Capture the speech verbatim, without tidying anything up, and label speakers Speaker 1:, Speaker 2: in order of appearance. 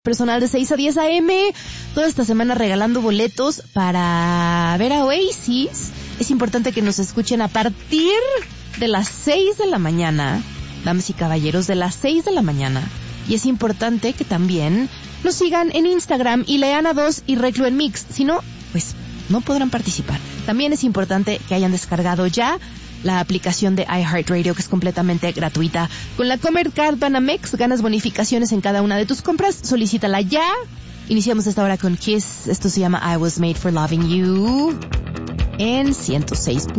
Speaker 1: personal de seis a diez a eme, toda esta semana regalando boletos para ver a Oasis. Es importante que nos escuchen a partir de las seis de la mañana, damas y caballeros, de las seis de la mañana. Y es importante que también nos sigan en Instagram y lean a dos y Reclu en Mix, si no, pues no podrán participar. También es importante que hayan descargado ya la aplicación de iHeartRadio, que es completamente gratuita. Con la Comer Card Banamex ganas bonificaciones en cada una de tus compras. Solicítala ya. Iniciamos esta hora con Kiss. Esto se llama I Was Made for Loving You en ciento seis.